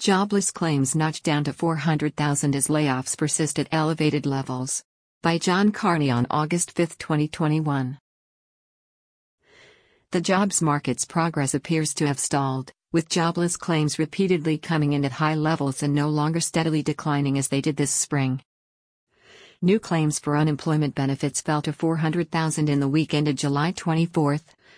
Jobless claims notched down to 400,000 as layoffs persist at elevated levels. By John Carney on August 5, 2021. The jobs market's progress appears to have stalled, with jobless claims repeatedly coming in at high levels and no longer steadily declining as they did this spring. New claims for unemployment benefits fell to 400,000 in the week ended July 24,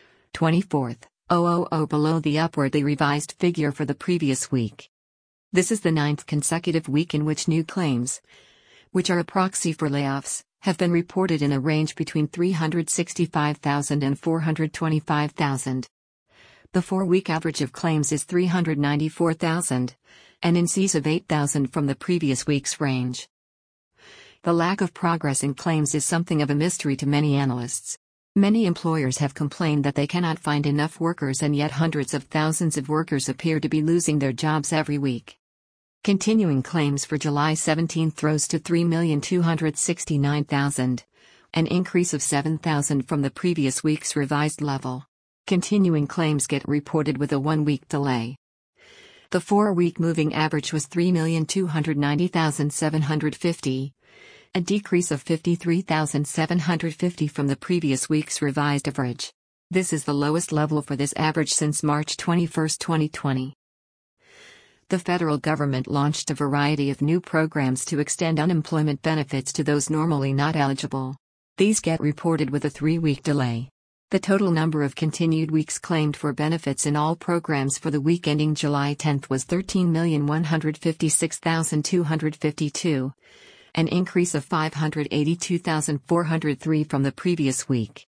2024, below the upwardly revised figure for the previous week. This is the ninth consecutive week in which new claims, which are a proxy for layoffs, have been reported in a range between 365,000 and 425,000. The 4-week average of claims is 394,000, an increase of 8,000 from the previous week's range. The lack of progress in claims is something of a mystery to many analysts. Many employers have complained that they cannot find enough workers, and yet hundreds of thousands of workers appear to be losing their jobs every week. Continuing claims for July 17 rose to 3,269,000, an increase of 7,000 from the previous week's revised level. Continuing claims get reported with a 1-week delay. The 4-week moving average was 3,290,750, a decrease of 53,750 from the previous week's revised average. This is the lowest level for this average since March 21, 2020. The federal government launched a variety of new programs to extend unemployment benefits to those normally not eligible. These get reported with a 3-week delay. The total number of continued weeks claimed for benefits in all programs for the week ending July 10 was 13,156,252, an increase of 582,403 from the previous week.